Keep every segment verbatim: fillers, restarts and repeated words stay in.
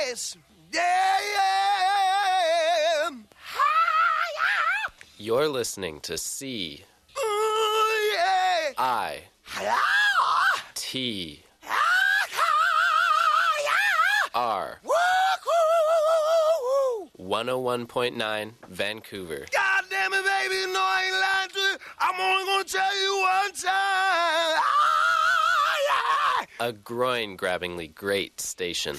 nice. Yeah, yeah. You're listening to C. Ooh, yeah. I. T. R. one oh one point nine Vancouver. God damn it, baby, you know I ain't lying to you. I'm only gonna tell you one time. Ah, yeah. A groin-grabbingly great station.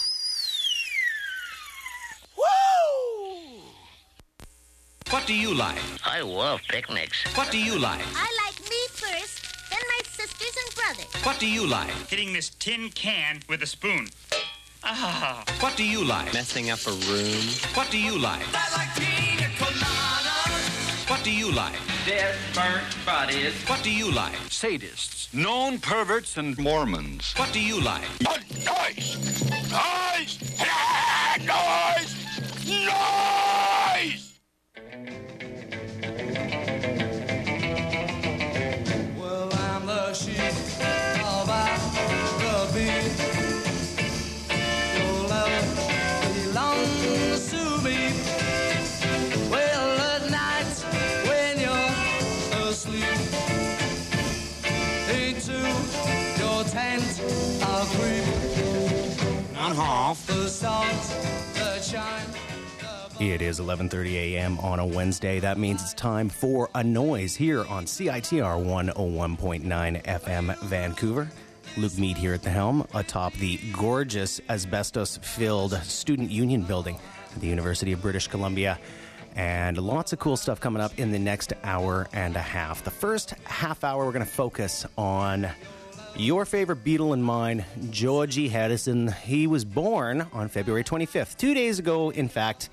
Woo! What do you like? I love picnics. What do you like? I like me first, then my sisters and brothers. What do you like? Hitting this tin can with a spoon. Ah. What do you like? Messing up a room. What do you like? I like pina coladas. What do you like? Dead, burnt bodies. What do you like? Sadists, known perverts, and Mormons. What do you like? Noise! Noise! Noise! Noise! Well, I'm the sheep of the beat. Your love belongs to me. Well, at night when you're asleep, into your tent I'll creep. On half. The stars that shine. It is eleven thirty a.m. on a Wednesday. That means it's time for A Noise here on C I T R one oh one point nine F M Vancouver. Luke Mead here at the helm atop the gorgeous asbestos-filled Student Union building at the University of British Columbia. And lots of cool stuff coming up in the next hour and a half. The first half hour, we're going to focus on your favorite Beatle and mine, Georgie Harrison. He was born on February twenty-fifth, two days ago, in fact.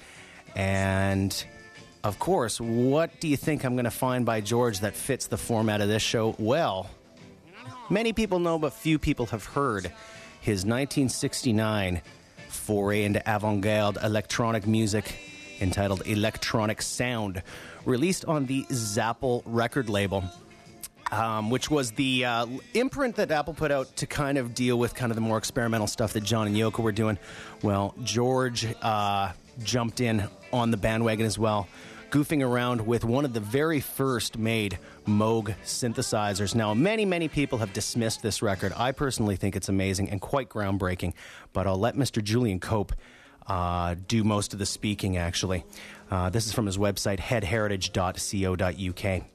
And, of course, what do you think I'm going to find by George that fits the format of this show? Well, many people know, but few people have heard his nineteen sixty-nine foray into avant-garde electronic music entitled Electronic Sound, released on the Zapple record label. Um, which was the uh, imprint that Apple put out to kind of deal with kind of the more experimental stuff that John and Yoko were doing. Well, George uh, jumped in on the bandwagon as well, goofing around with one of the very first made Moog synthesizers. Now, many, many people have dismissed this record. I personally think it's amazing and quite groundbreaking, but I'll let Mister Julian Cope uh, do most of the speaking, actually. Uh, this is from his website, head heritage dot co dot u k.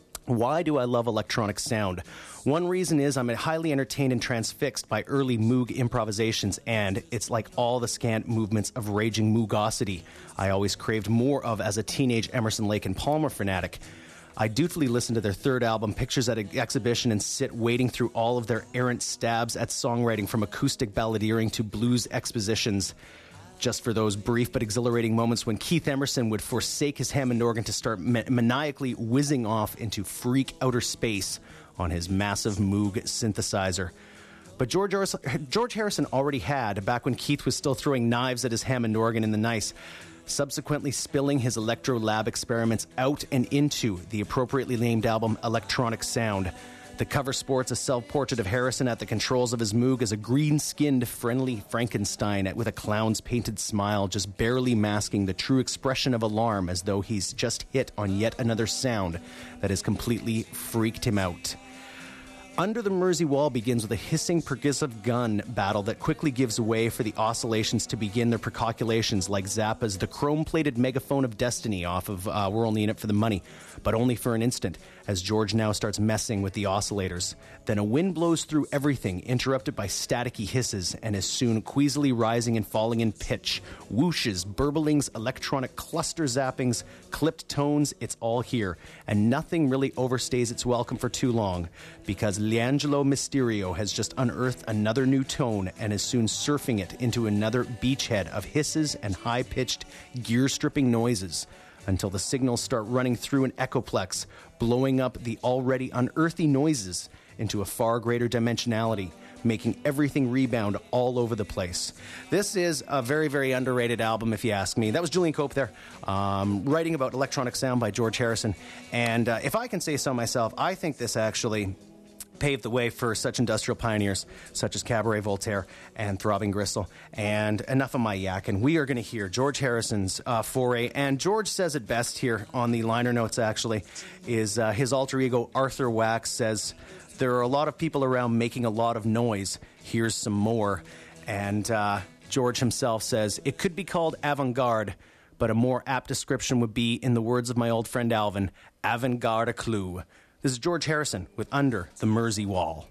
Why do I love electronic sound? One reason is I'm highly entertained and transfixed by early Moog improvisations, and it's like all the scant movements of raging Moogosity I always craved more of as a teenage Emerson, Lake and Palmer fanatic. I dutifully listen to their third album, Pictures at an Exhibition, and sit wading through all of their errant stabs at songwriting, from acoustic balladeering to blues expositions, just for those brief but exhilarating moments when Keith Emerson would forsake his Hammond organ to start ma- maniacally whizzing off into freak outer space on his massive Moog synthesizer. But George Harrison, George Harrison already had, back when Keith was still throwing knives at his Hammond organ in the nice, subsequently spilling his Electro Lab experiments out and into the appropriately named album Electronic Sound. The cover sports a self-portrait of Harrison at the controls of his Moog as a green-skinned, friendly Frankenstein with a clown's painted smile, just barely masking the true expression of alarm, as though he's just hit on yet another sound that has completely freaked him out. Under the Mersey Wall begins with a hissing percussive gun battle that quickly gives way for the oscillations to begin their precalculations, like Zappa's The Chrome-Plated Megaphone of Destiny off of uh, We're Only in It for the Money, but only for an instant, as George now starts messing with the oscillators. Then a wind blows through everything, interrupted by staticky hisses, and is soon queasily rising and falling in pitch. Whooshes, burblings, electronic cluster zappings, clipped tones, it's all here. And nothing really overstays its welcome for too long, because Leangelo Mysterio has just unearthed another new tone and is soon surfing it into another beachhead of hisses and high-pitched, gear-stripping noises, until the signals start running through an echoplex, blowing up the already unearthly noises into a far greater dimensionality, making everything rebound all over the place. This is a very, very underrated album, if you ask me. That was Julian Cope there, um, writing about Electronic Sound by George Harrison. And uh, if I can say so myself, I think this actually paved the way for such industrial pioneers such as Cabaret Voltaire and Throbbing Gristle. And enough of my yakking. We are going to hear George Harrison's uh, foray. And George says it best here on the liner notes, actually, is uh, his alter ego, Arthur Wax, says, there are a lot of people around making a lot of noise. Here's some more. And uh, George himself says, it could be called avant-garde, but a more apt description would be, in the words of my old friend Alvin, avant-garde a clue. This is George Harrison with Under the Mersey Wall.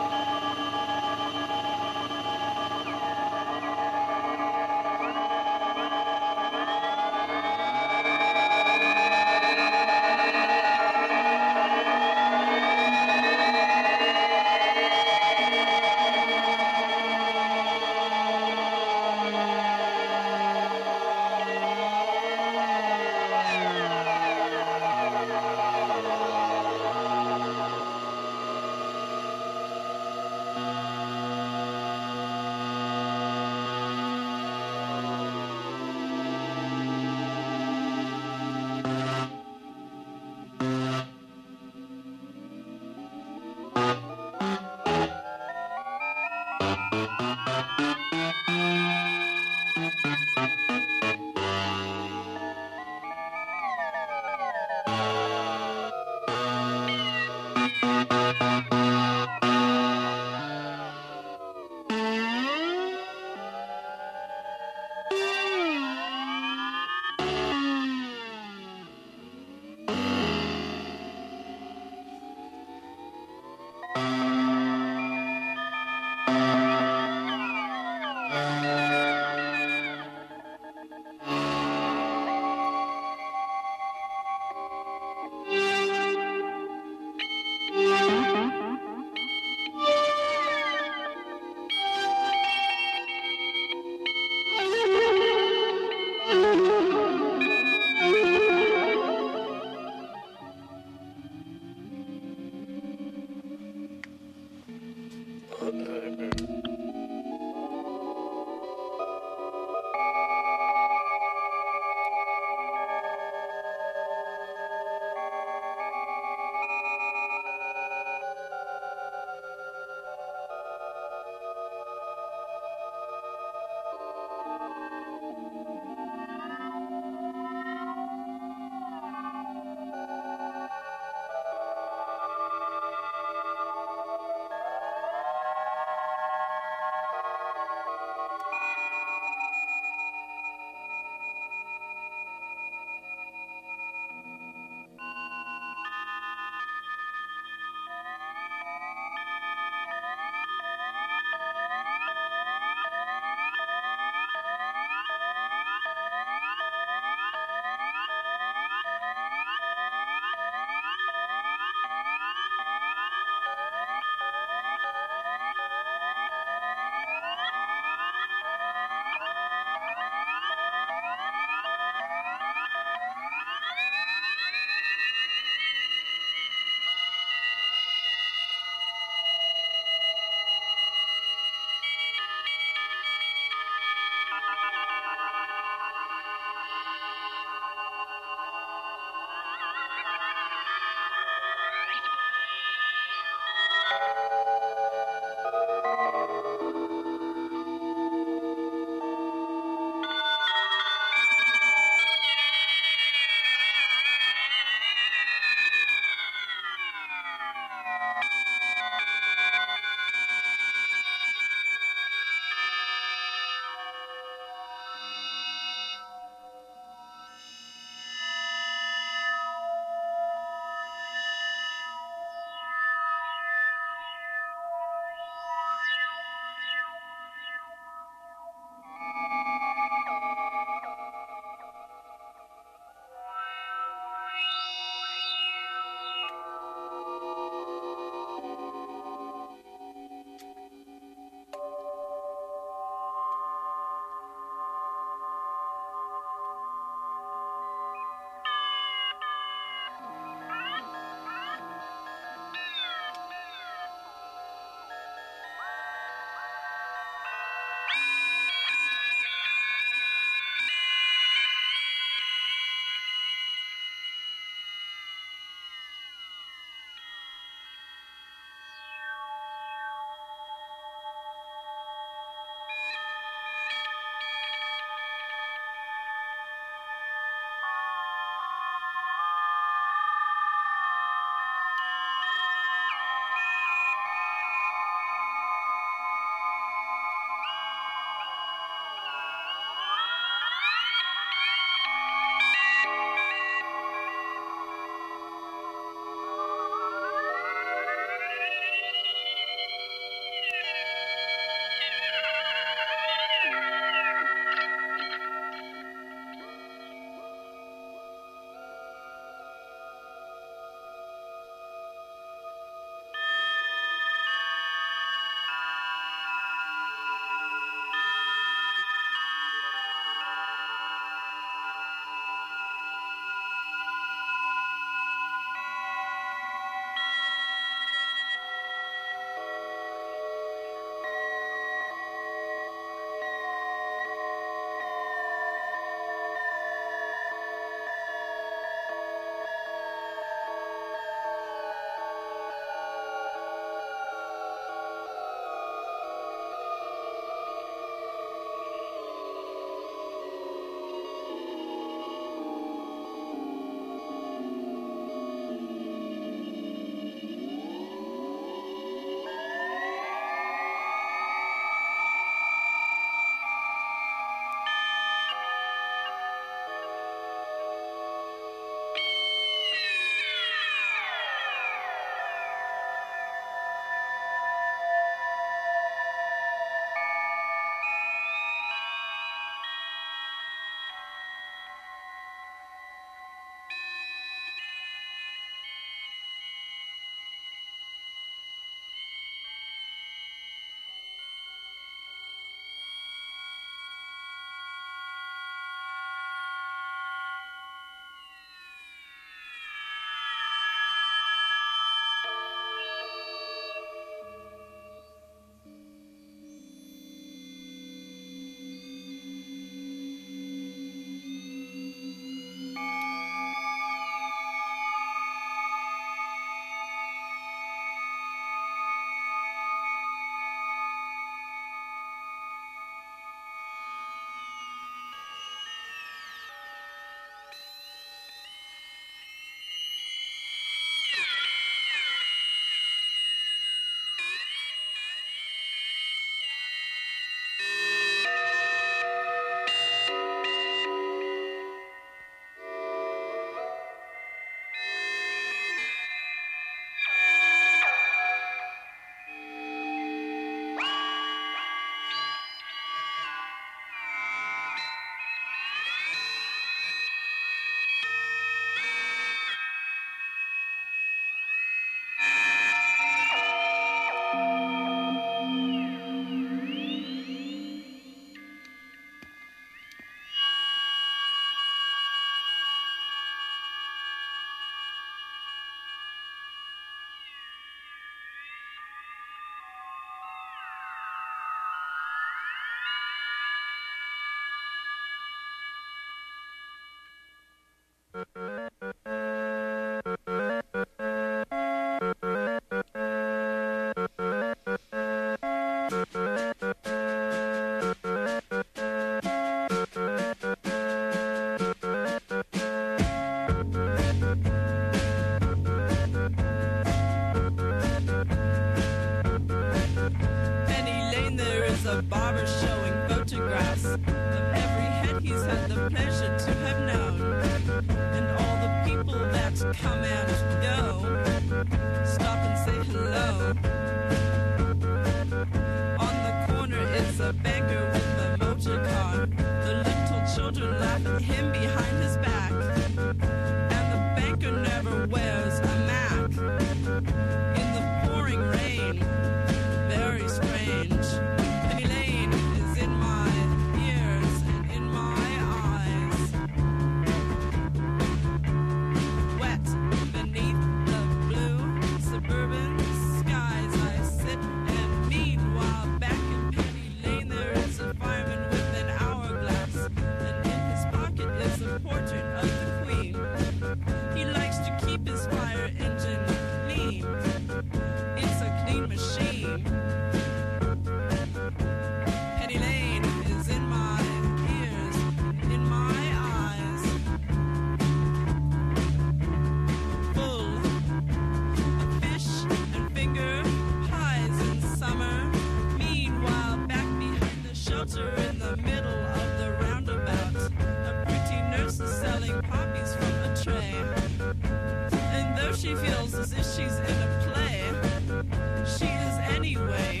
She feels as if she's in a play. She is anyway.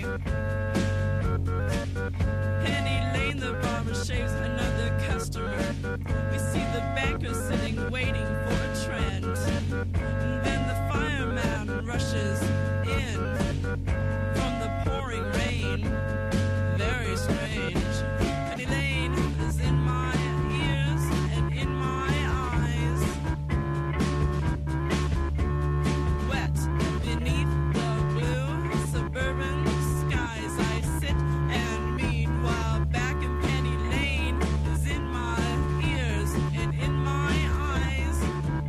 Penny Lane, the barber shaves another customer. We see the banker sitting waiting for a trend. And then the fireman rushes in from the pouring rain. Very strange. Penny Lane is in my ears and in my eyes. Wet beneath the blue suburban skies, I sit and meanwhile back in Penny Lane is in my ears and in my eyes.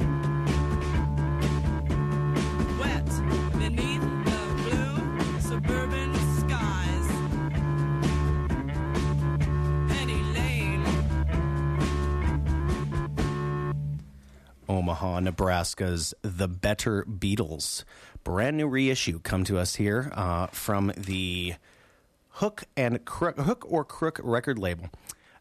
Wet beneath the blue suburban skies. Penny Lane. Omaha, Nebraska's The Better Beatles. Brand new reissue come to us here uh, from the Hook and Crook, Hook or Crook record label.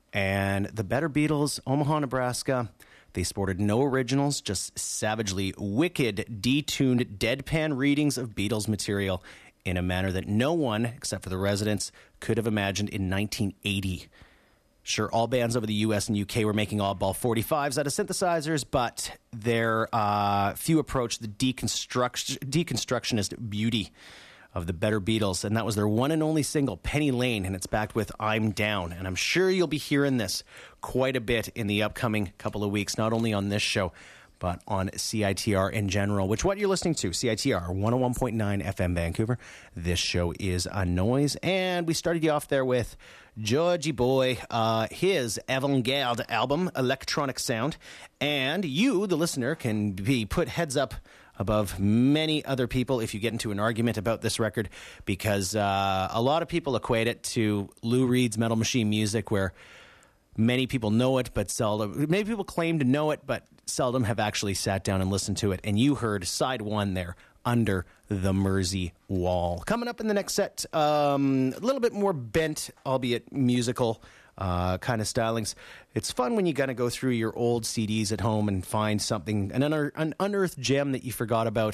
And The Better Beatles, Omaha, Nebraska. They sported no originals, just savagely wicked, detuned, deadpan readings of Beatles material in a manner that no one, except for the residents, could have imagined in nineteen eighty. Sure, all bands over the U S and U K were making oddball forty-fives out of synthesizers, but their uh, few approached the deconstruct- deconstructionist beauty of The Better Beatles, and that was their one and only single, Penny Lane, and it's backed with I'm Down. And I'm sure you'll be hearing this quite a bit in the upcoming couple of weeks, not only on this show, but on C I T R in general, which what you're listening to, C I T R one oh one point nine F M Vancouver. This show is A Noise, and we started you off there with Georgie Boy, uh, his avant-garde album, Electronic Sound, and you, the listener, can be put heads up above many other people if you get into an argument about this record, because uh, a lot of people equate it to Lou Reed's Metal Machine music, where many people know it, but seldom. Many people claim to know it, but seldom have actually sat down and listened to it. And you heard side one there, Under the Mersey Wall. Coming up in the next set, um, a little bit more bent, albeit musical uh, kind of stylings. It's fun when you kind of go through your old C Ds at home and find something, an, unearth, an unearthed gem that you forgot about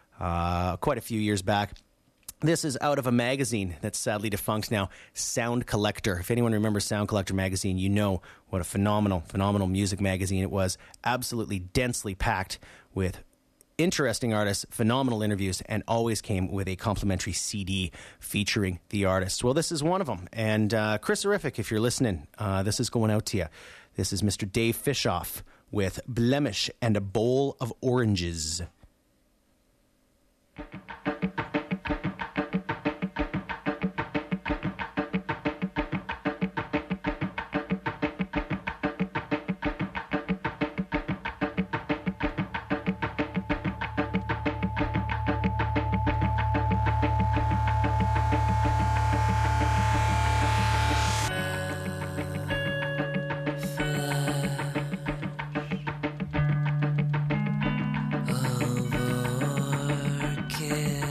uh, quite a few years back. This is out of a magazine that's sadly defunct now, Sound Collector. If anyone remembers Sound Collector magazine, you know what a phenomenal, phenomenal music magazine it was. Absolutely densely packed with interesting artists, phenomenal interviews, and always came with a complimentary C D featuring the artists. Well, this is one of them. And uh, Chris Horrific, if you're listening, uh, this is going out to you. This is Mister Dave Fishoff with Blemish and a Bowl of Oranges. Overkill.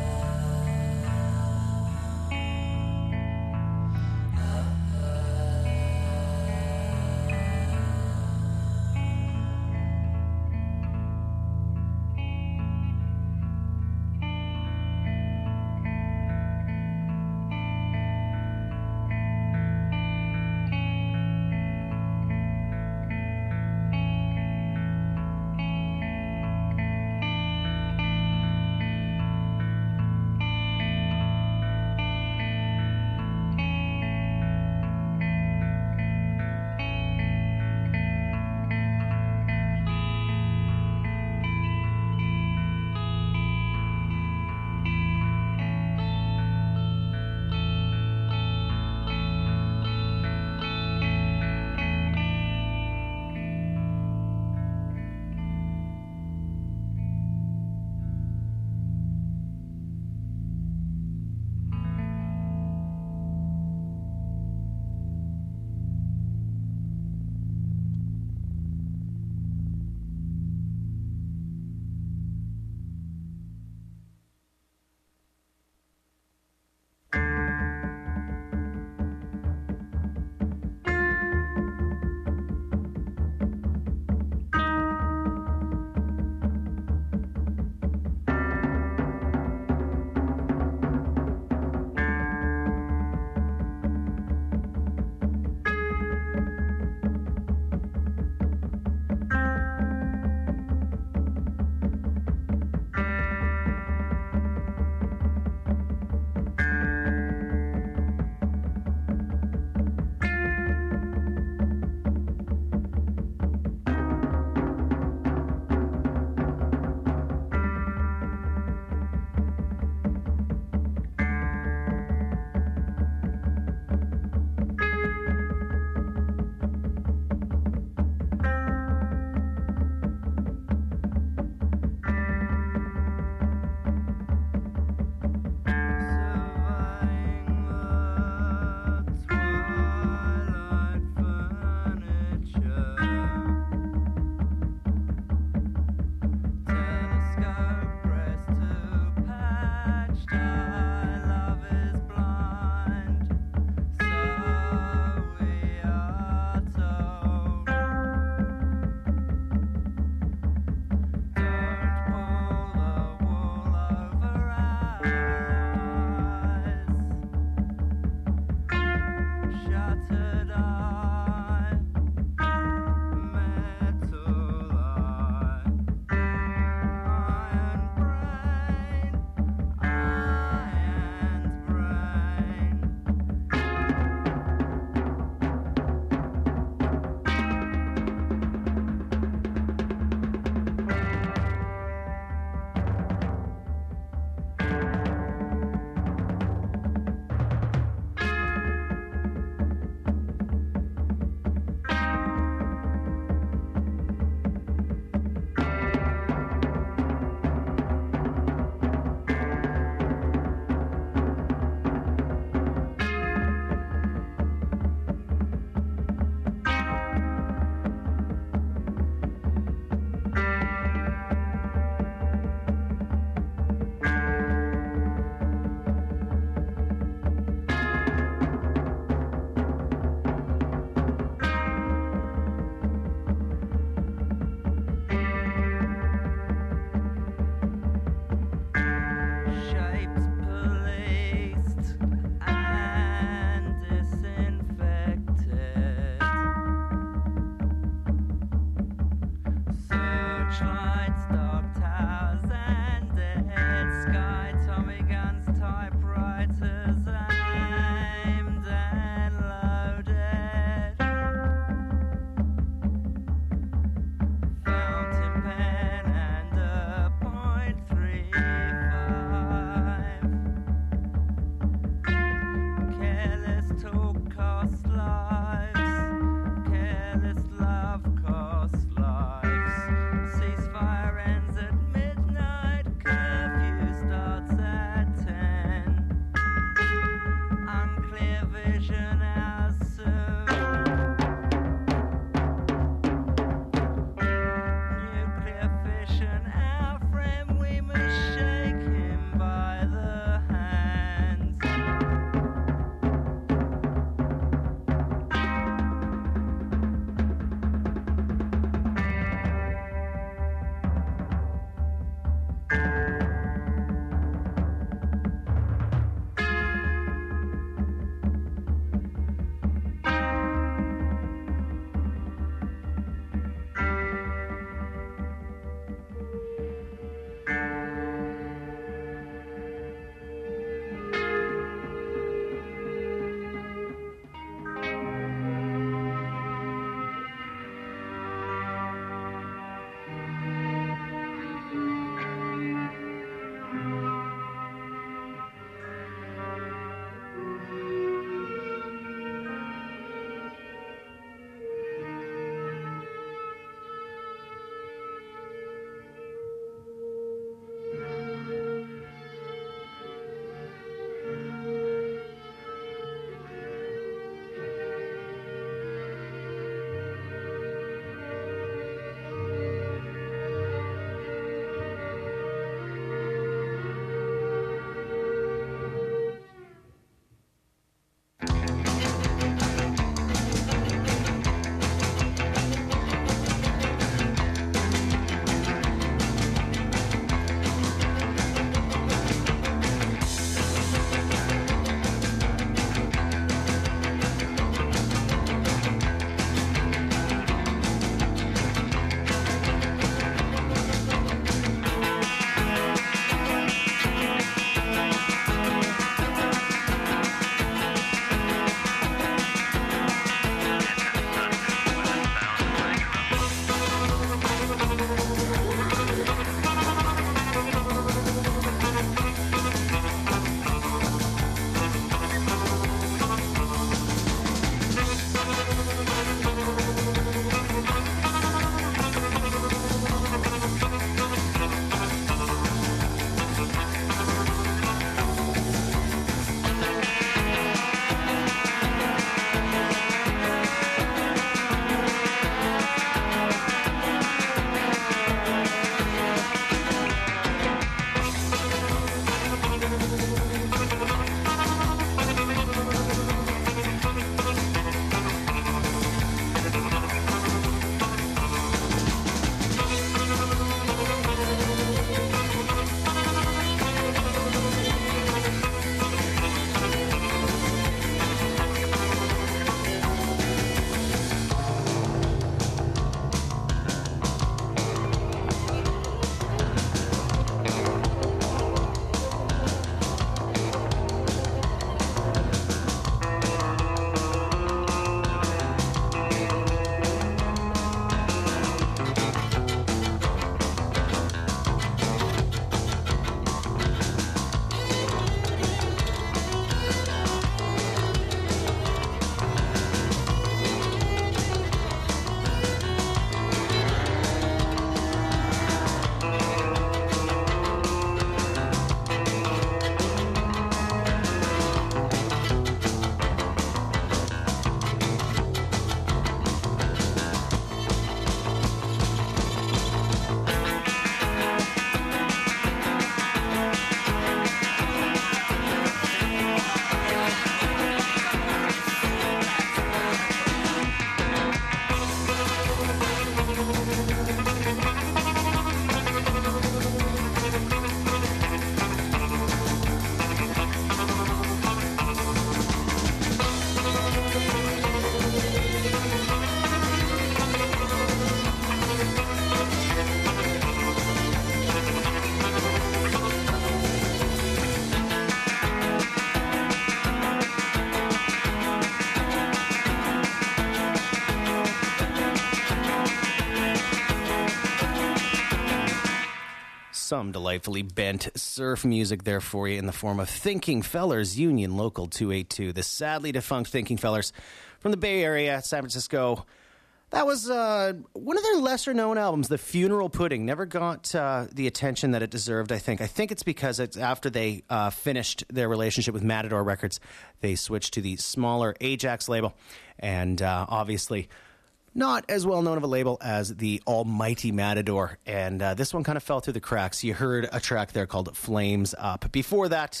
some delightfully bent surf music there for you in the form of Thinking Fellers, Union Local two eighty-two. The sadly defunct Thinking Fellers from the Bay Area, San Francisco. That was uh, one of their lesser-known albums, The Funeral Pudding. Never got uh, the attention that it deserved, I think. I think it's because it's after they uh, finished their relationship with Matador Records, they switched to the smaller Ajax label. And uh, obviously, not as well-known of a label as the almighty Matador. And uh, this one kind of fell through the cracks. You heard a track there called Flames Up. Before that,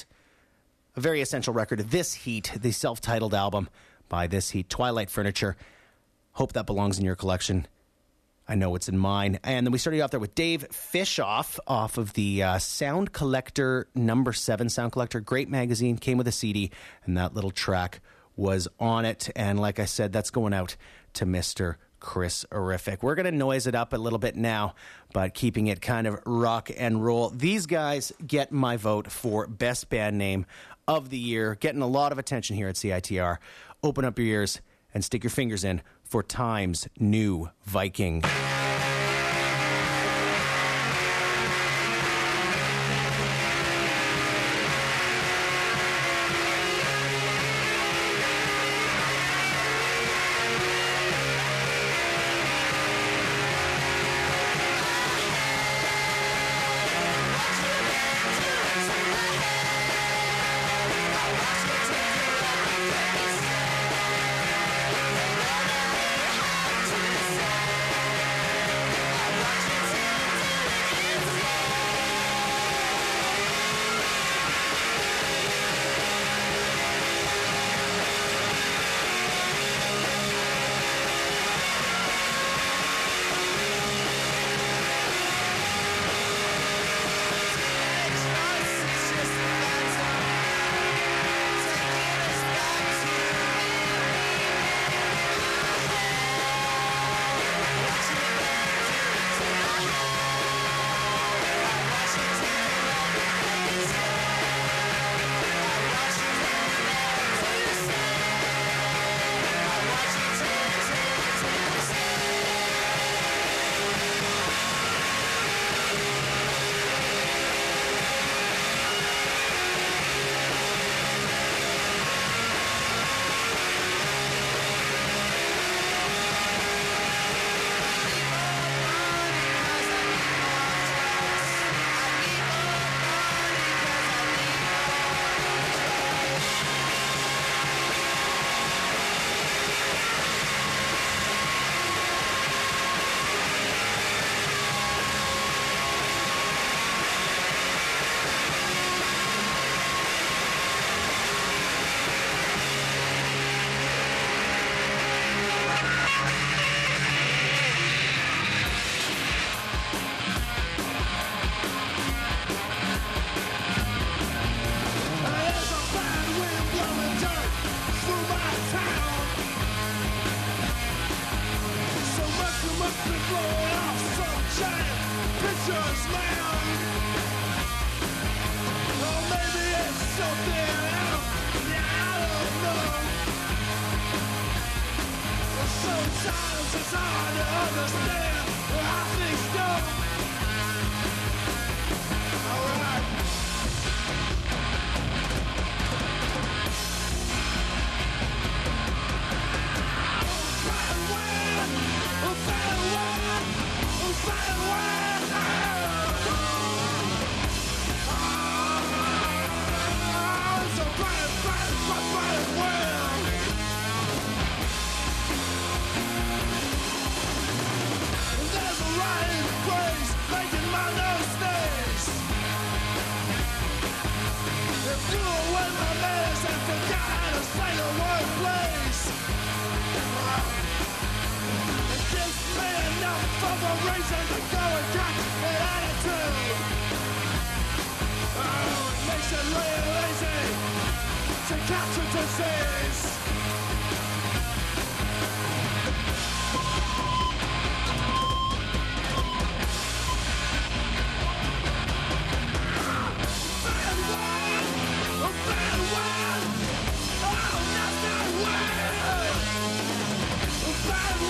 a very essential record, This Heat, the self-titled album by This Heat, Twilight Furniture. Hope that belongs in your collection. I know it's in mine. And then we started off there with Dave Fishoff off of the uh, Sound Collector number seven Sound Collector. Great magazine, came with a C D, and that little track was on it. And like I said, that's going out to Mister Chris Horrific. We're going to noise it up a little bit now, but keeping it kind of rock and roll. These guys get my vote for Best Band Name of the Year. Getting a lot of attention here at C I T R. Open up your ears and stick your fingers in for Time's New Viking.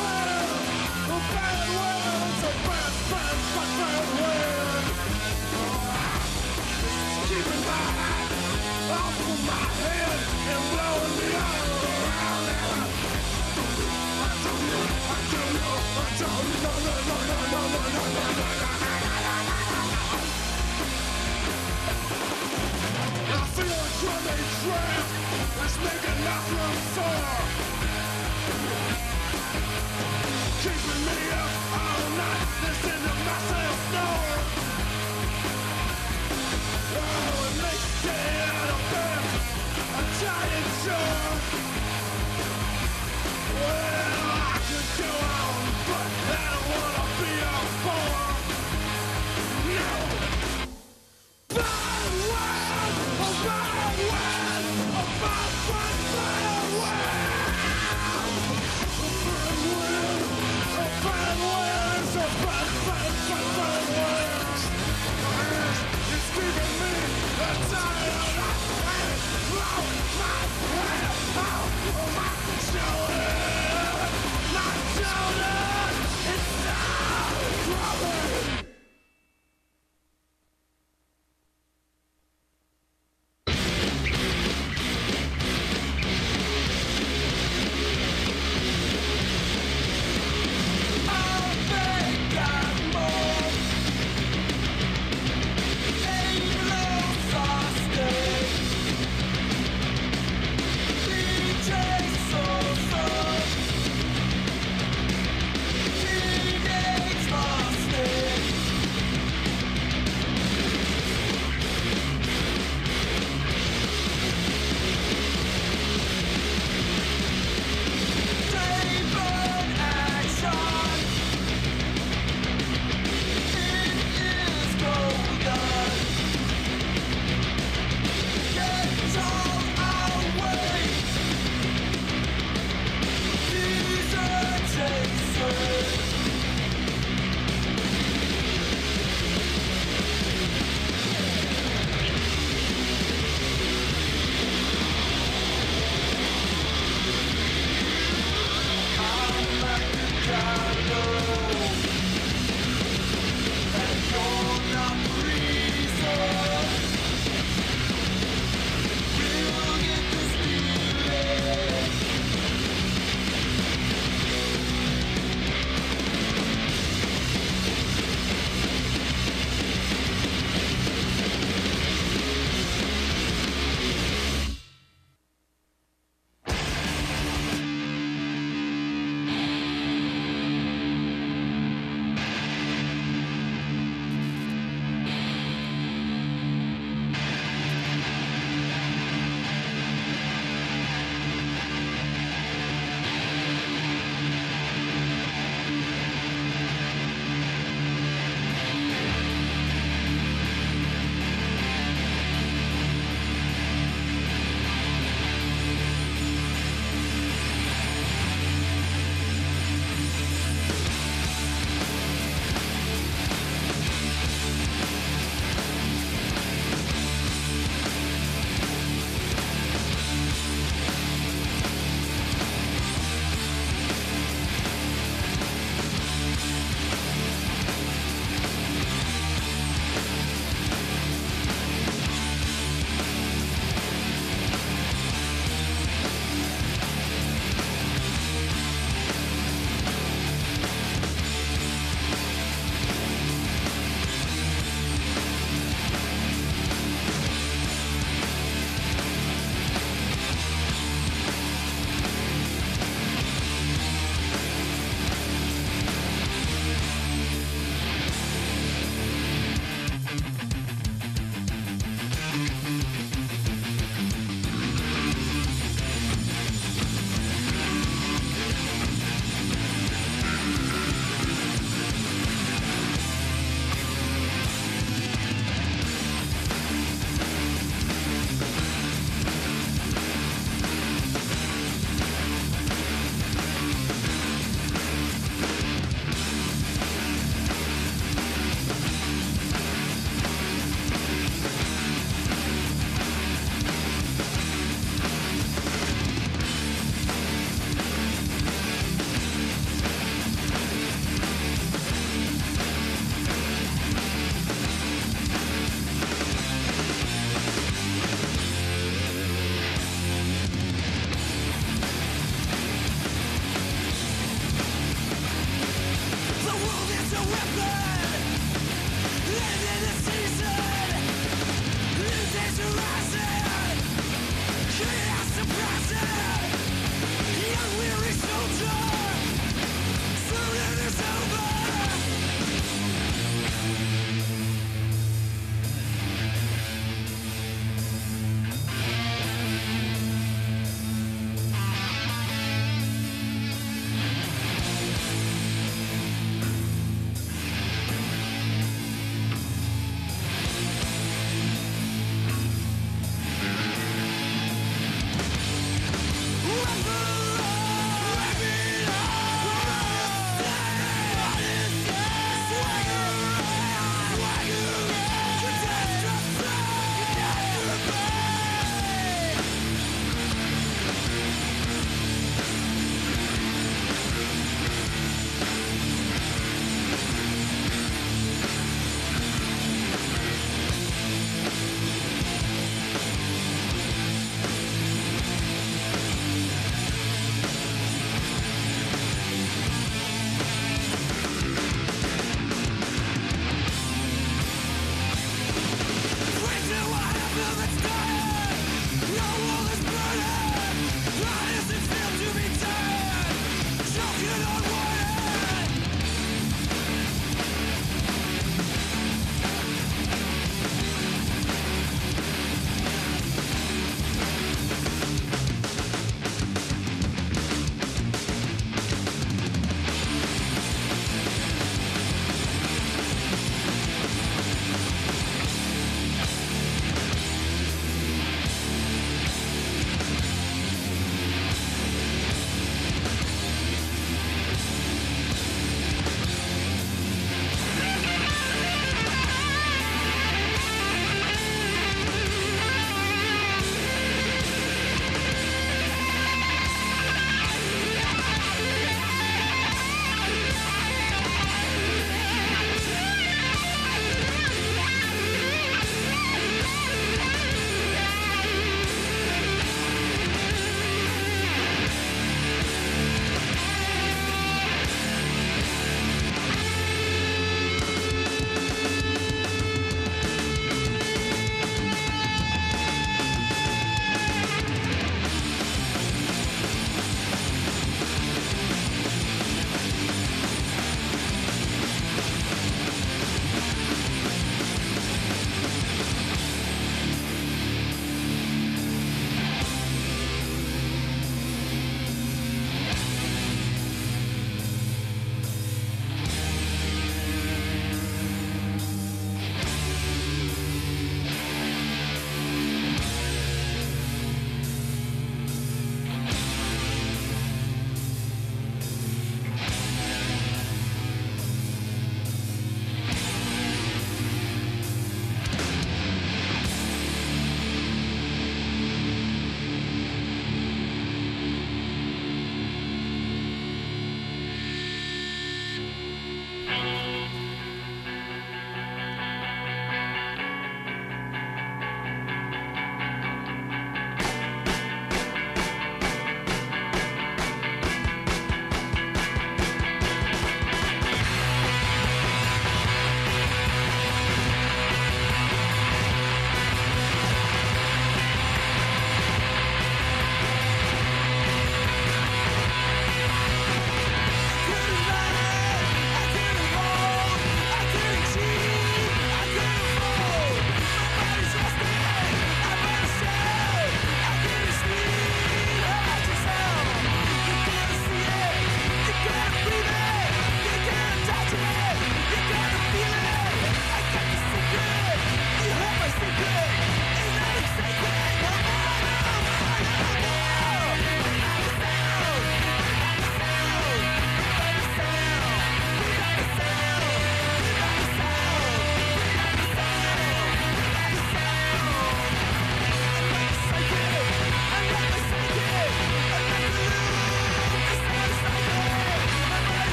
Bad world, it's a bad, bad, bad, bad world. Keeping me up all night, listening to myself snore. Oh, it makes me get out of bed, a giant chore. Well, I could go on, but I don't wanna be a bore. No. Bad wind, a bad wind, a bad, bad, bad wind. A bad wind, a bad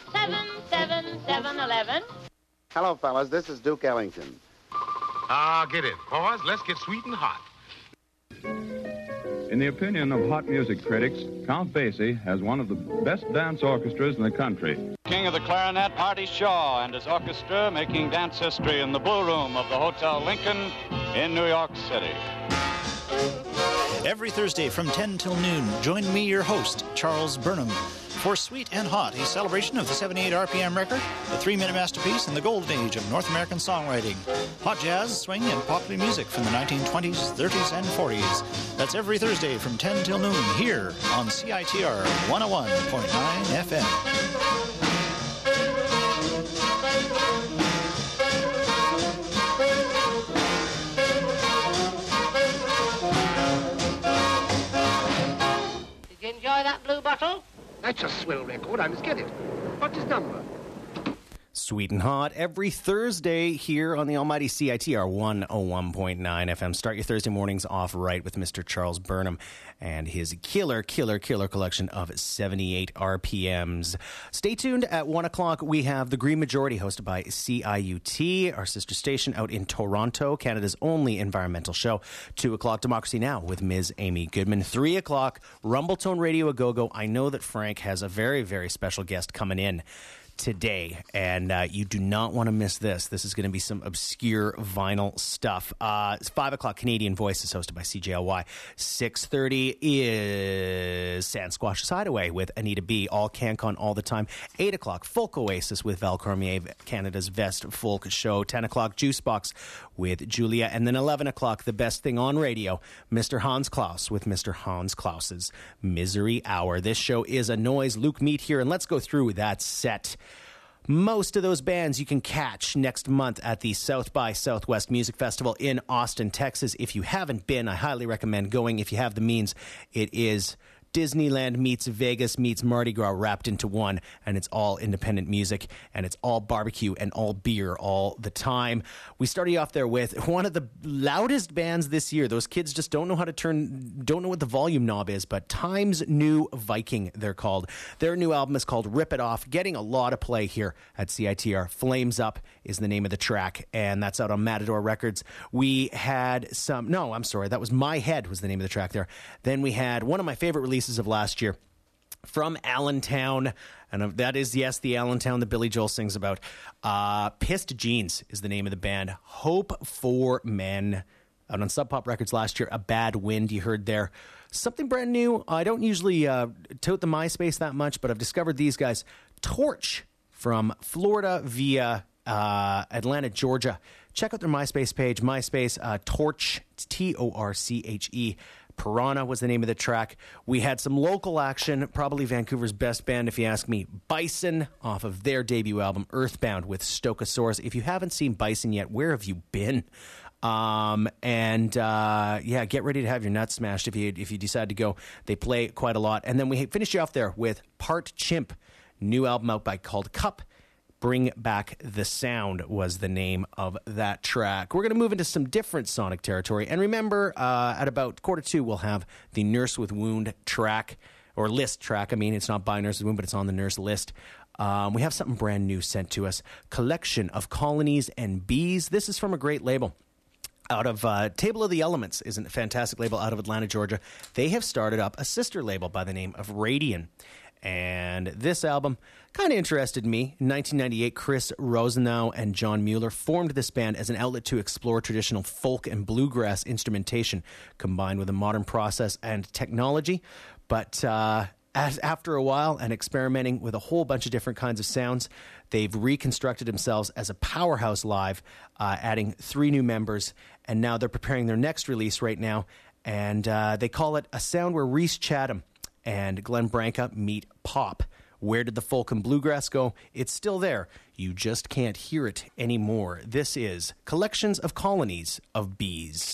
seven seven seven eleven. Hello, fellas. This is Duke Ellington. Ah, get it. Pause. Let's get sweet and hot. In the opinion of hot music critics, Count Basie has one of the best dance orchestras in the country. King of the clarinet, Marty Shaw, and his orchestra making dance history in the Blue Room of the Hotel Lincoln in New York City. Every Thursday from ten till noon, join me, your host, Charles Burnham, for Sweet and Hot, a celebration of the seventy-eight R P M record, the three-minute masterpiece in the golden age of North American songwriting. Hot jazz, swing, and popular music from the nineteen twenties, thirties, and forties. That's every Thursday from ten till noon here on C I T R one oh one point nine F M. Did you enjoy that blue bottle? That's a swell record. I must get it. What's his number? Sweet and Hot every Thursday here on the almighty C I T R one oh one point nine F M. Start your Thursday mornings off right with Mister Charles Burnham and his killer, killer, killer collection of seventy-eight R P Ms. Stay tuned. At one o'clock, we have The Green Majority, hosted by C I U T, our sister station out in Toronto, Canada's only environmental show. two o'clock, Democracy Now! With Miz Amy Goodman. three o'clock, Rumbletone Radio A Go-Go. I know that Frank has a very, very special guest coming in today, and uh, you do not want to miss this. This is going to be some obscure vinyl stuff. Uh, it's five o'clock, Canadian Voices, hosted by C J L Y. six thirty is Sasquatch's Hideaway with Anita B. All CanCon all the time. eight o'clock, Folk Oasis with Val Cormier, Canada's best folk show. ten o'clock, Juicebox with Julia. And then eleven o'clock, the best thing on radio, Mister Hans Klaus with Mister Hans Klaus's Misery Hour. This show is a noise. Luke Mead here, and let's go through that set. Most of those bands you can catch next month at the South by Southwest Music Festival in Austin, Texas. If you haven't been, I highly recommend going. If you have the means, it is Disneyland meets Vegas meets Mardi Gras wrapped into one, and it's all independent music, and it's all barbecue and all beer all the time. We started off there with one of the loudest bands this year. Those kids just don't know how to turn, don't know what the volume knob is, but Times New Viking, they're called. Their new album is called Rip It Off, getting a lot of play here at C I T R. Flames Up is the name of the track, and that's out on Matador Records. We had some, no, I'm sorry, that was My Head was the name of the track there. Then we had one of my favorite releases of last year from Allentown, and that is, yes, the Allentown that Billy Joel sings about. Uh, Pissed Jeans is the name of the band. Hope for Men, out on Sub Pop Records last year. A Bad Wind you heard there. Something brand new. I don't usually uh, tote the MySpace that much, but I've discovered these guys. Torch from Florida via uh, Atlanta, Georgia. Check out their MySpace page. MySpace, uh, Torch, it's T O R C H E. Piranha was the name of the track. We had some local action, probably Vancouver's best band, if you ask me. Bison, off of their debut album, Earthbound, with Stokosaurus. If you haven't seen Bison yet, where have you been? Um, and uh, yeah, get ready to have your nuts smashed if you if you decide to go. They play quite a lot. And then we finished you off there with Part Chimp, new album out by called Cup. Bring Back the Sound was the name of that track. We're going to move into some different sonic territory. And remember, uh, at about quarter two, we'll have the Nurse with Wound track, or list track. I mean, it's not by Nurse with Wound, but it's on the Nurse list. Um, we have something brand new sent to us. Collection of Colonies and Bees. This is from a great label. Out of uh, Table of the Elements is a fantastic label out of Atlanta, Georgia. They have started up a sister label by the name of Radian. And this album kind of interested me. In nineteen ninety-eight, Chris Rosenau and John Mueller formed this band as an outlet to explore traditional folk and bluegrass instrumentation combined with a modern process and technology. But uh, as, after a while and experimenting with a whole bunch of different kinds of sounds, they've reconstructed themselves as a powerhouse live, uh, adding three new members. And now they're preparing their next release right now. And uh, they call it A Sound Where Reese Chatham and Glenn Branca meet pop. Where did the folk and bluegrass go? It's still there. You just can't hear it anymore. This is Collections of Colonies of Bees.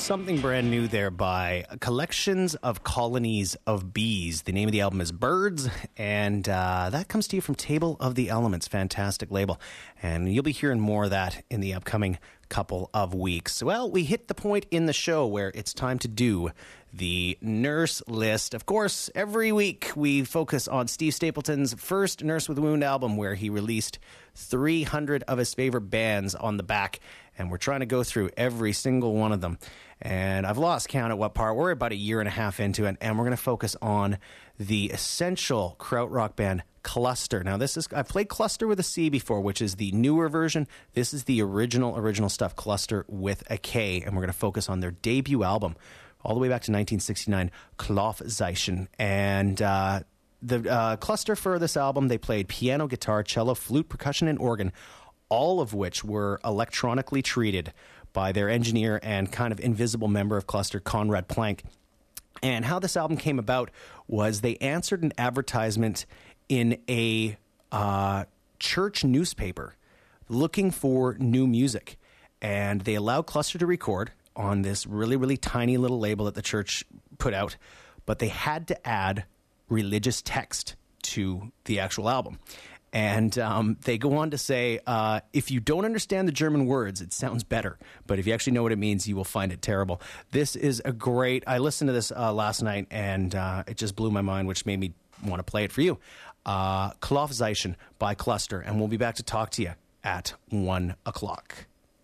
something brand new there by Collections of Colonies of Bees. The name of the album is Birds, and uh, that comes to you from Table of the Elements. Fantastic label. And you'll be hearing more of that in the upcoming couple of weeks. Well, we hit the point in the show where it's time to do the Nurse List. Of course, every week we focus on Steve Stapleton's first Nurse with a Wound album, where he released three hundred of his favorite bands on the back, and we're trying to go through every single one of them. And I've lost count at what part. We're about a year and a half into it, and we're going to focus on the essential krautrock band Cluster. Now, this is I've played Cluster with a C before, which is the newer version. This is the original, original stuff, Cluster with a K, and we're going to focus on their debut album, all the way back to nineteen sixty-nine, Klaufzeichen. And uh, the uh, Cluster for this album, they played piano, guitar, cello, flute, percussion, and organ, all of which were electronically treated by their engineer and kind of invisible member of Cluster, Conrad Plank. And how this album came about was they answered an advertisement in a uh, church newspaper looking for new music. And they allowed Cluster to record on this really, really tiny little label that the church put out, but they had to add religious text to the actual album. And um, they go on to say, uh, if you don't understand the German words, it sounds better. But if you actually know what it means, you will find it terrible. This is a great... I listened to this uh, last night, and uh, it just blew my mind, which made me want to play it for you. Uh, Klaufzeichen by Cluster. And we'll be back to talk to you at one o'clock.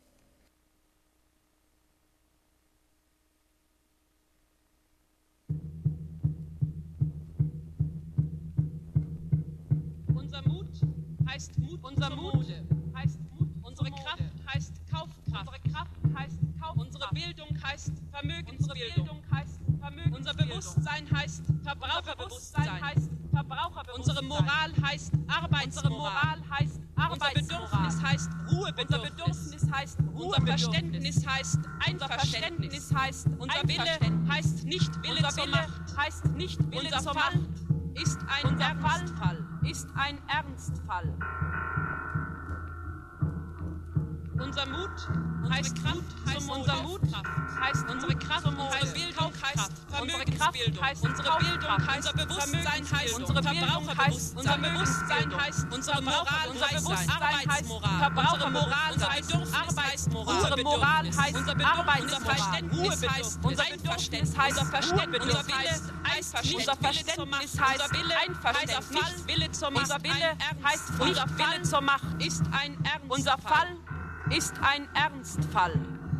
Heißt Mut, unser Mut heißt Mut, unsere Kraft heißt Kaufkraft, unsere Kraft heißt Kauf, unsere Bildung heißt Vermögensbildung, heißt Vermögen, unser Bewusstsein heißt Verbraucherbewusstsein, heißt Verbraucherbewusstsein, unsere Moral heißt Arbeitsmoral, heißt Arbeitsmoral, unser Bedürfnis heißt Ruhebedürfnis, heißt unser Verständnis heißt Einverständnis, heißt unser Wille heißt nicht Wille zur Macht, heißt nicht Wille zur Macht. Ist ein unser Ernstfall, ist ein Ernstfall. Unser Mut heißt Kraft, heißt unser Mut heißt unsere Kraft, unsere Bildung heißt Vermögensbildung, heißt unsere Bildung heißt unser Bewusstsein heißt unsere Bildung heißt unser Bewusstsein heißt unsere Moral, unser Bewusstsein heißt Verbrauchermoral, heißt Arbeitsmoral, unsere Moral heißt Arbeitsmoral, unser Verständnis heißt unser Verständnis heißt unser Verständnis heißt Einverständnis, Wille zur Macht, unser Wille heißt unser Wille zur Macht, ist ein Ernstfall, unser Fall ist ein Ernstfall.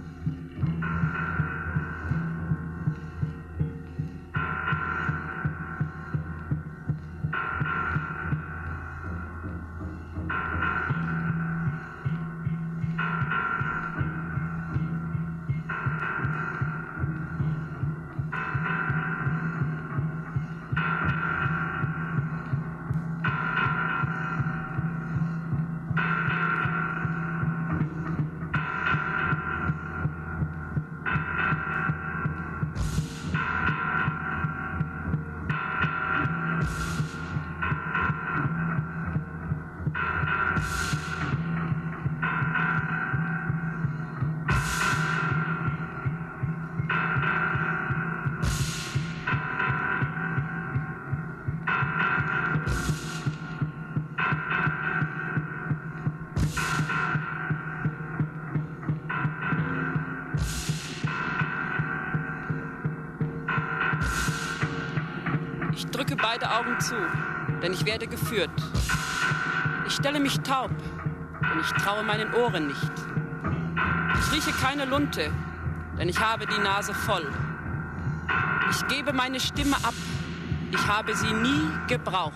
Ich drücke beide Augen zu, denn ich werde geführt. Ich stelle mich taub, denn ich traue meinen Ohren nicht. Ich rieche keine Lunte, denn ich habe die Nase voll. Ich gebe meine Stimme ab, ich habe sie nie gebraucht.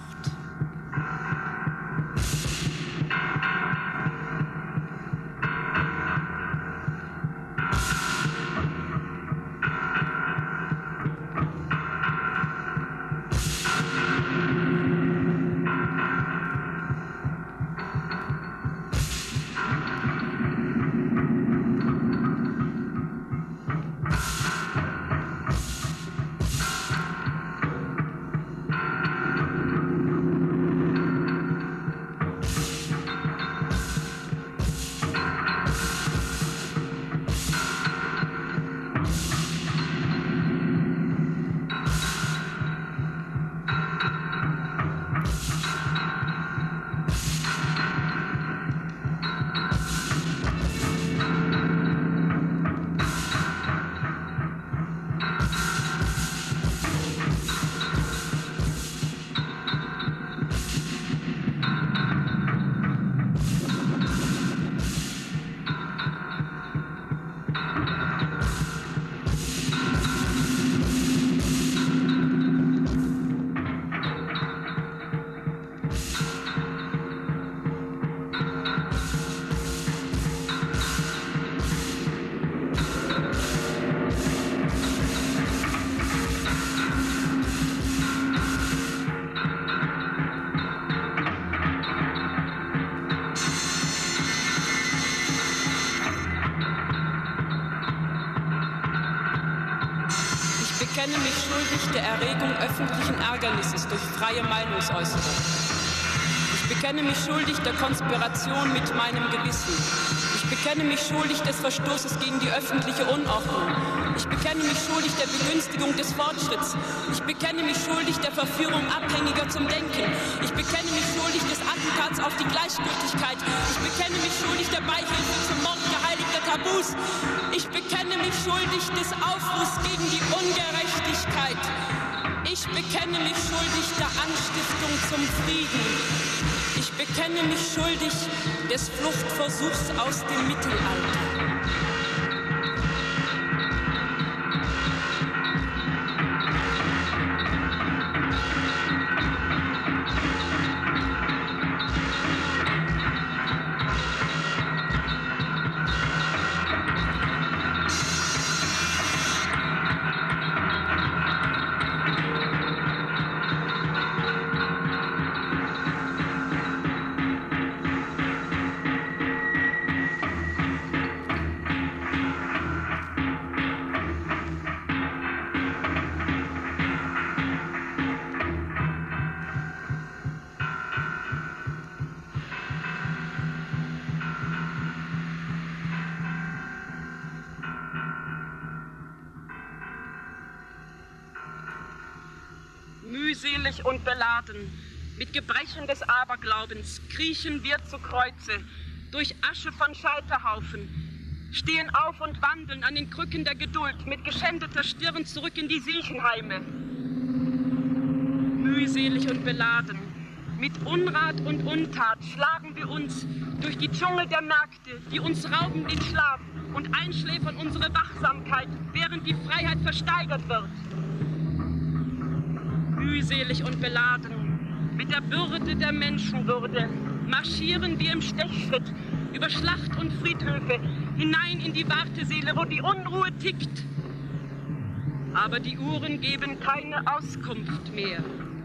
bekenne mich schuldig der Erregung öffentlichen Ärgernisses durch freie Meinungsäußerung. Ich bekenne mich schuldig der Konspiration mit meinem Gewissen. Ich bekenne mich schuldig des Verstoßes gegen die öffentliche Unordnung. Ich bekenne mich schuldig der Begünstigung des Fortschritts. Ich bekenne mich schuldig der Verführung Abhängiger zum Denken. Ich bekenne mich schuldig des Attentats auf die Gleichgültigkeit. Ich bekenne mich schuldig der Beihilfe zum Mord geheiligter Tabus. Ich bekenne mich schuldig des Aufruhrs gegen die Ungerechtigkeit. Ich bekenne mich schuldig der Anstiftung zum Frieden. Ich bekenne mich schuldig des Fluchtversuchs aus dem Mittelalter. Mühselig und beladen, mit Gebrechen des Aberglaubens kriechen wir zu Kreuze, durch Asche von Scheiterhaufen, stehen auf und wandeln an den Krücken der Geduld, mit geschändeter Stirn zurück in die Siechenheime. Mühselig und beladen, mit Unrat und Untat schlagen wir uns durch die Dschungel der Märkte, die uns rauben den Schlaf und einschläfern unsere Wachsamkeit, während die Freiheit versteigert wird. Mühselig und beladen, mit der Bürde der Menschenwürde, marschieren wir im Stechschritt über Schlacht- und Friedhöfe, hinein in die Wartesäle, wo die Unruhe tickt. Aber die Uhren geben keine Auskunft mehr.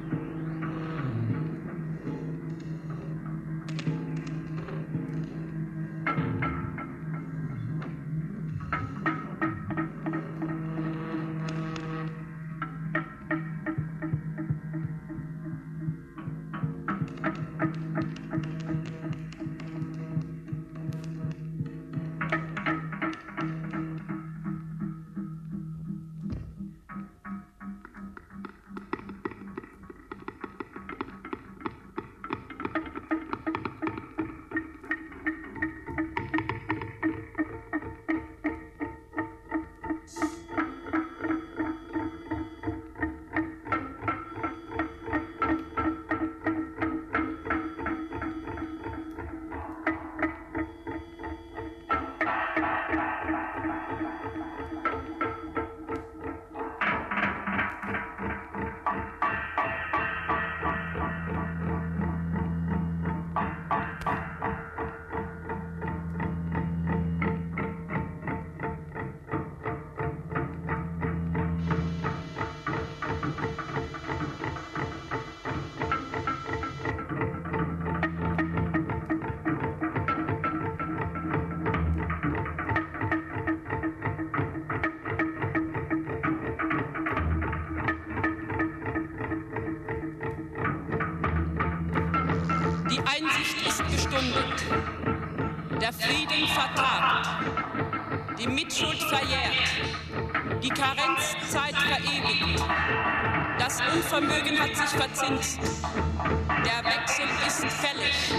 Die Einsicht ist gestundet, der Frieden vertagt, die Mitschuld verjährt, die Karenzzeit verewigt, das Unvermögen hat sich verzinst, der Wechsel ist fällig.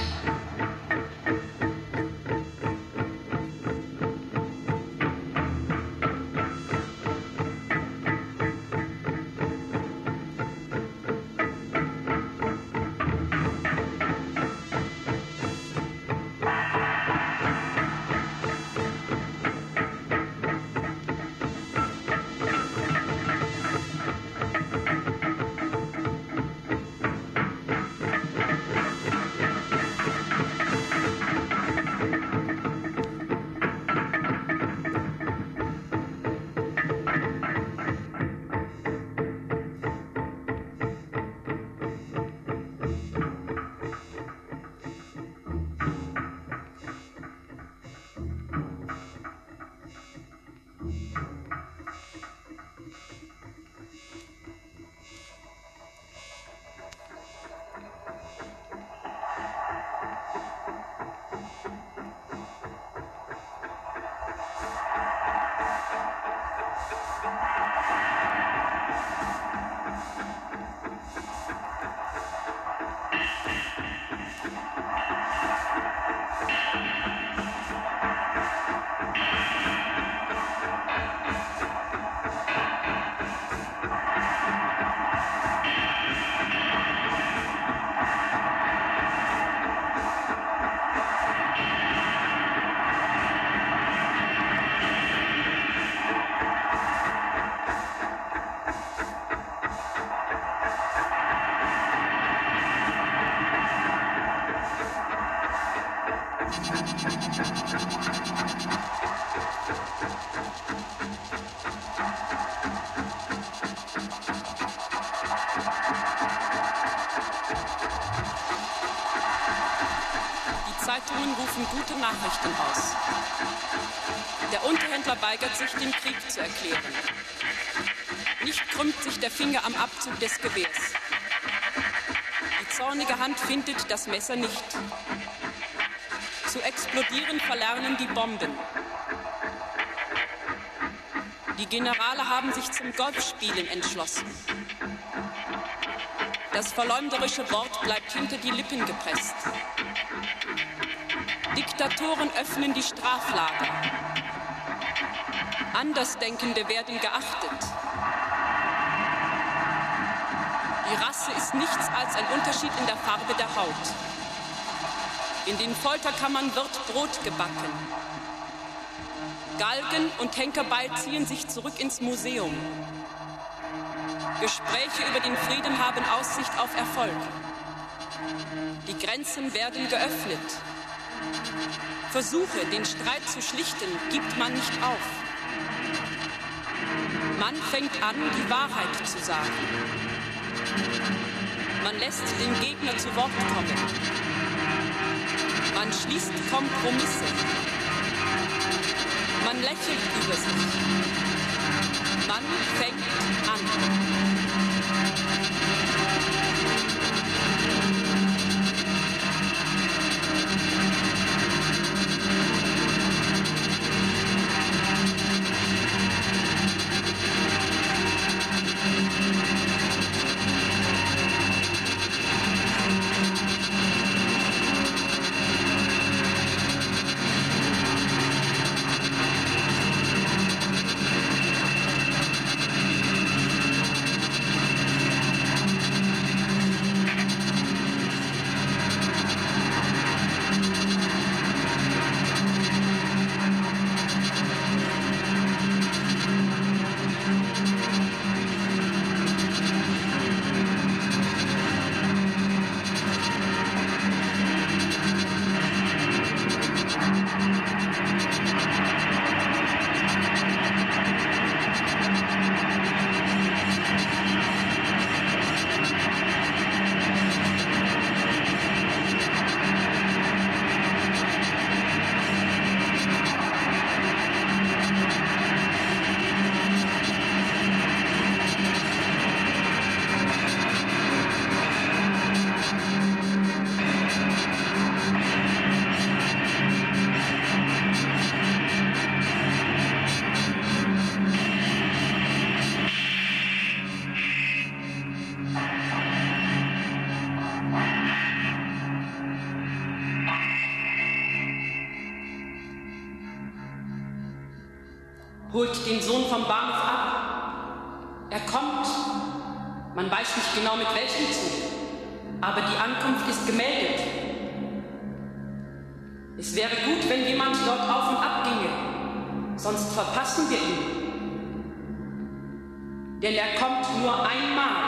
Zungen rufen gute Nachrichten aus. Der Unterhändler weigert sich, den Krieg zu erklären. Nicht krümmt sich der Finger am Abzug des Gewehrs. Die zornige Hand findet das Messer nicht. Zu explodieren verlernen die Bomben. Die Generale haben sich zum Golfspielen entschlossen. Das verleumderische Wort bleibt hinter die Lippen gepresst. Diktatoren öffnen die Straflager. Andersdenkende werden geachtet. Die Rasse ist nichts als ein Unterschied in der Farbe der Haut. In den Folterkammern wird Brot gebacken. Galgen und Henkerbeil ziehen sich zurück ins Museum. Gespräche über den Frieden haben Aussicht auf Erfolg. Die Grenzen werden geöffnet. Versuche, den Streit zu schlichten, gibt man nicht auf. Man fängt an, die Wahrheit zu sagen. Man lässt den Gegner zu Wort kommen. Man schließt Kompromisse. Man lächelt über sich. Man fängt an. Holt den Sohn vom Bahnhof ab. Er kommt. Man weiß nicht genau mit welchem Zug. Aber die Ankunft ist gemeldet. Es wäre gut, wenn jemand dort auf und ab ginge. Sonst verpassen wir ihn. Denn er kommt nur einmal.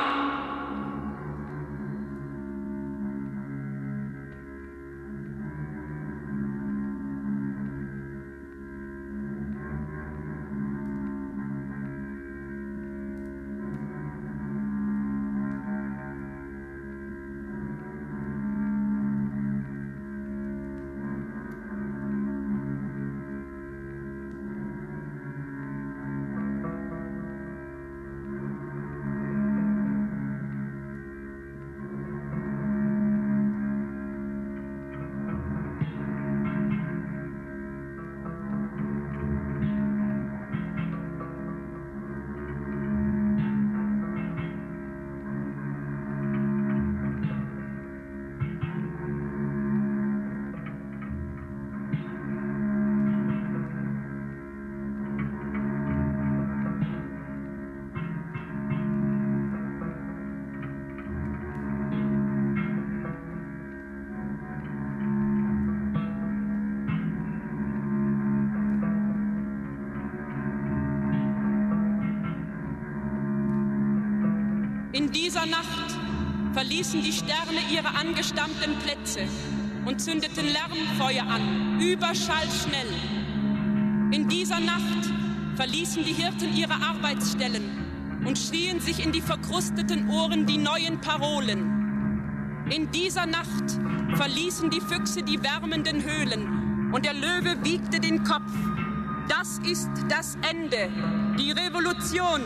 In dieser Nacht verließen die Sterne ihre angestammten Plätze und zündeten Lärmfeuer an, überschallschnell. In dieser Nacht verließen die Hirten ihre Arbeitsstellen und schrien sich in die verkrusteten Ohren die neuen Parolen. In dieser Nacht verließen die Füchse die wärmenden Höhlen und der Löwe wiegte den Kopf. Das ist das Ende, die Revolution.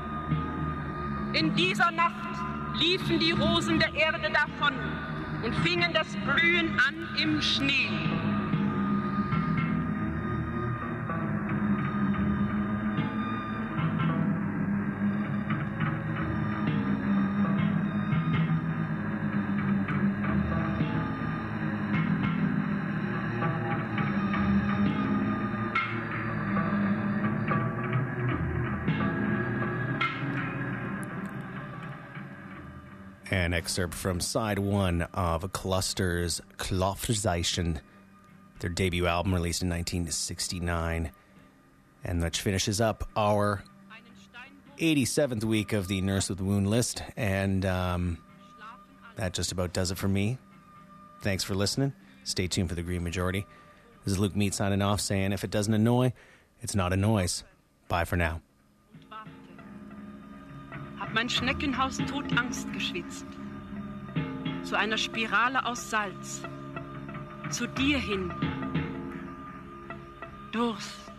In dieser Nacht liefen die Rosen der Erde davon und fingen das Blühen an im Schnee. An excerpt from side one of Cluster's Klopfzeichen, their debut album released in nineteen sixty-nine, and which finishes up our eighty-seventh week of the Nurse with the Wound list, and um, that just about does it for me. Thanks for listening. Stay tuned for the Green Majority. This is Luke Mead signing off, saying if it doesn't annoy, it's not a noise. Bye for now. Hab mein Schneckenhaus Todangst geschwitzt. Zu einer Spirale aus Salz. Zu dir hin. Durst.